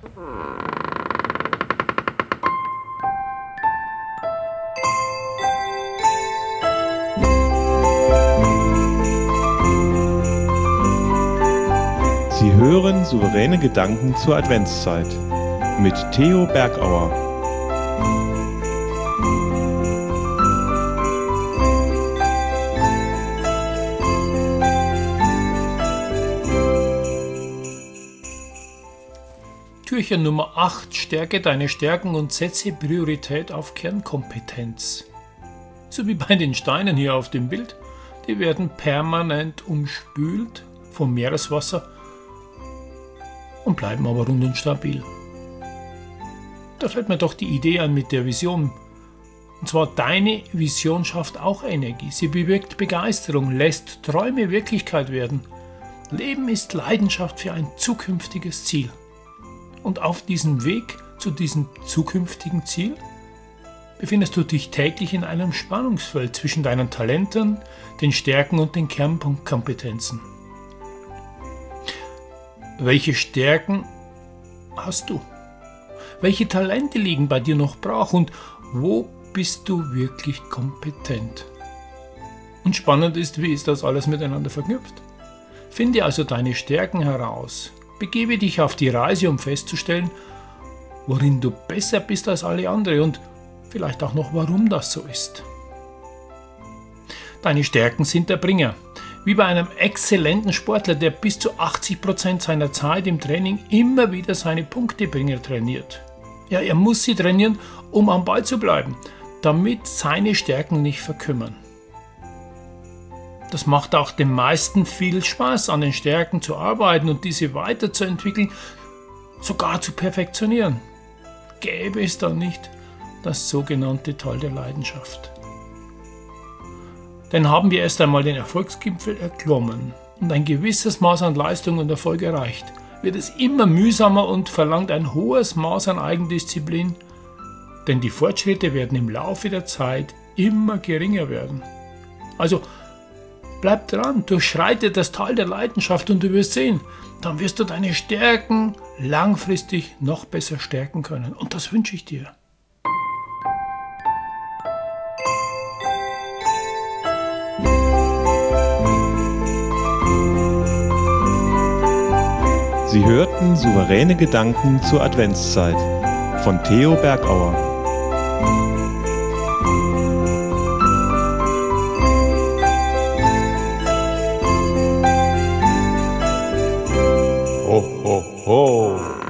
Sie hören souveräne Gedanken zur Adventszeit mit Theo Bergauer. Türchen Nummer 8. Stärke deine Stärken und setze Priorität auf Kernkompetenz. So wie bei den Steinen hier auf dem Bild. Die werden permanent umspült vom Meereswasser und bleiben aber rund und stabil. Da fällt mir doch die Idee an mit der Vision. Und zwar deine Vision schafft auch Energie. Sie bewirkt Begeisterung, lässt Träume Wirklichkeit werden. Leben ist Leidenschaft für ein zukünftiges Ziel. Und auf diesem Weg zu diesem zukünftigen Ziel befindest du dich täglich in einem Spannungsfeld zwischen deinen Talenten, den Stärken und den Kernkompetenzen. Welche Stärken hast du? Welche Talente liegen bei dir noch brach und wo bist du wirklich kompetent? Und spannend ist, wie ist das alles miteinander verknüpft? Finde also deine Stärken heraus. Begebe dich auf die Reise, um festzustellen, worin du besser bist als alle anderen und vielleicht auch noch, warum das so ist. Deine Stärken sind der Bringer. Wie bei einem exzellenten Sportler, der bis zu 80% seiner Zeit im Training immer wieder seine Punktebringer trainiert. Ja, er muss sie trainieren, um am Ball zu bleiben, damit seine Stärken nicht verkümmern. Das macht auch den meisten viel Spaß, an den Stärken zu arbeiten und diese weiterzuentwickeln, sogar zu perfektionieren. Gäbe es dann nicht das sogenannte Tal der Leidenschaft. Denn haben wir erst einmal den Erfolgsgipfel erklommen und ein gewisses Maß an Leistung und Erfolg erreicht, wird es immer mühsamer und verlangt ein hohes Maß an Eigendisziplin, denn die Fortschritte werden im Laufe der Zeit immer geringer werden. Also bleib dran, durchschreite das Tal der Leidenschaft und du wirst sehen, dann wirst du deine Stärken langfristig noch besser stärken können. Und das wünsche ich dir. Sie hörten souveräne Gedanken zur Adventszeit von Theo Bergauer. Ho, ho, ho!